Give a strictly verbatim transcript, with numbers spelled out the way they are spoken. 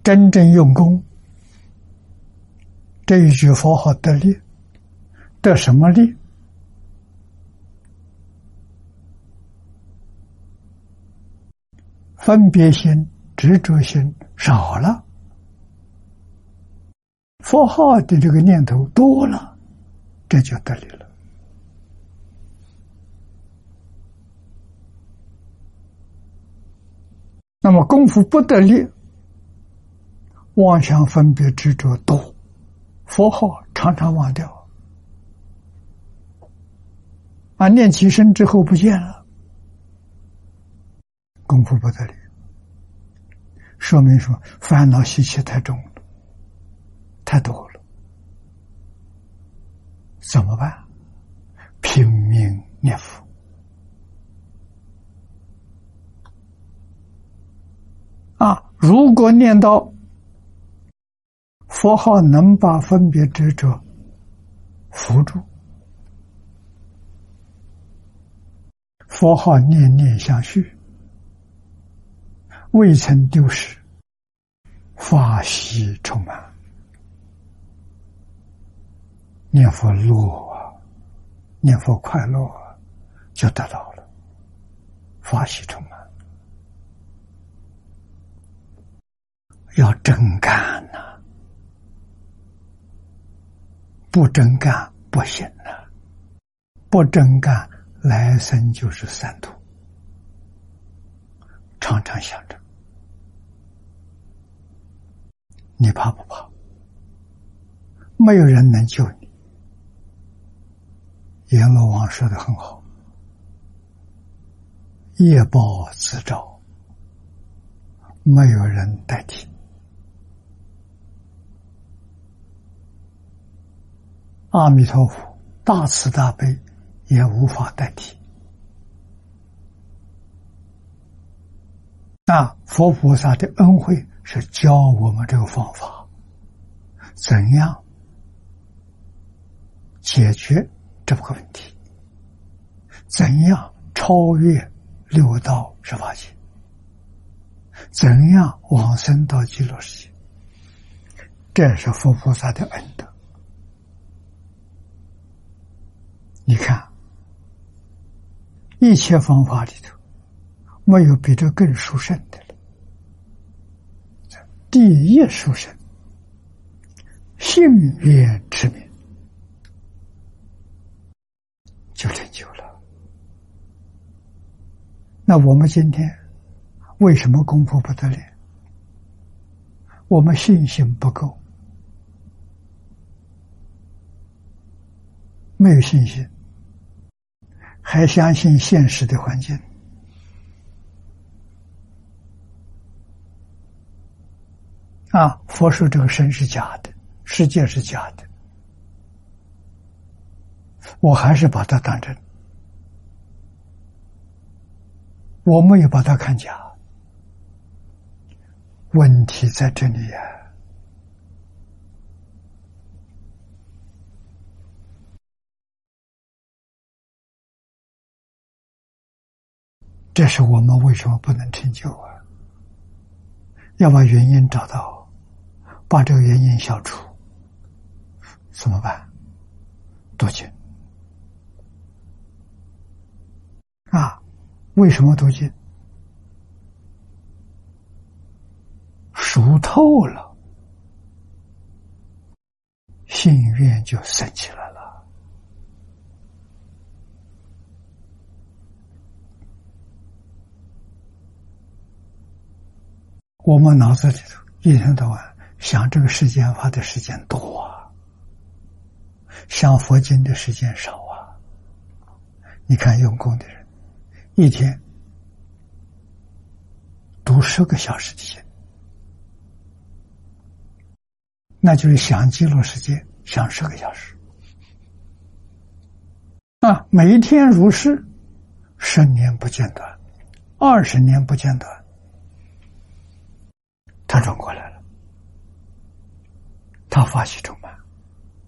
真正用功，这一句佛号得力，得什么力？分别心、执着心少了，佛号的这个念头多了，这就得力了。那么功夫不得力，妄想分别执着多，佛号常常忘掉，啊，念起身之后不见了，功夫不得力，说明说烦恼习气太重了，太多了，怎么办？拼命念佛。啊，如果念到佛号能把分别执着扶住，佛号念念相续，未曾丢失，法喜充满，念佛乐啊，念佛快乐啊，就得到了，法喜充满。要真干呐、啊，不真干不行呐、啊，不真干来生就是三途。常常想着，你怕不怕？没有人能救你。阎罗王说得很好，业报自招，没有人代替。阿弥陀佛大慈大悲也无法代替。那佛菩萨的恩惠是教我们这个方法，怎样解决这个问题，怎样超越六道十法界，怎样往生到极乐世界，这是佛菩萨的恩德。你看，一切方法里头，没有比这更殊胜的了。第一殊胜，信愿持名，就成就了。那我们今天为什么功夫不得力？我们信心不够，没有信心，还相信现实的环境。啊，佛说这个身是假的，世界是假的，我还是把它当真，我没有把它看假。问题在这里呀、啊。这是我们为什么不能成就啊？要把原因找到，把这个原因消除，怎么办？读经啊！为什么读经？熟透了，信愿就生起来了。我们脑子里头一天到晚想这个世间法的时间多啊，想佛经的时间少啊。你看用功的人，一天读十个小时的经，那就是想极乐世界，想十个小时啊！每一天如是，十年不间断，二十年不间断。他转过来了，他发起中